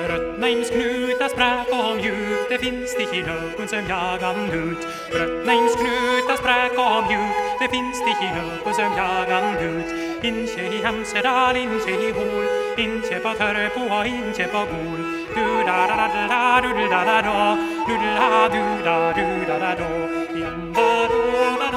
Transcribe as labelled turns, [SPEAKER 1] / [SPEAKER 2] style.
[SPEAKER 1] Brötnheims knutar spräk och mjuk, det finns det i någon som jag ut. Brötnheims knutar spräk och mjuk, det finns det i någon som jag ut. Inche i Hemsedal, inche i Hol, inche på Törpo och inche på Gol. Du-da-da-da-da, du-da-da-da, du-da-da-da-da-da-da-da.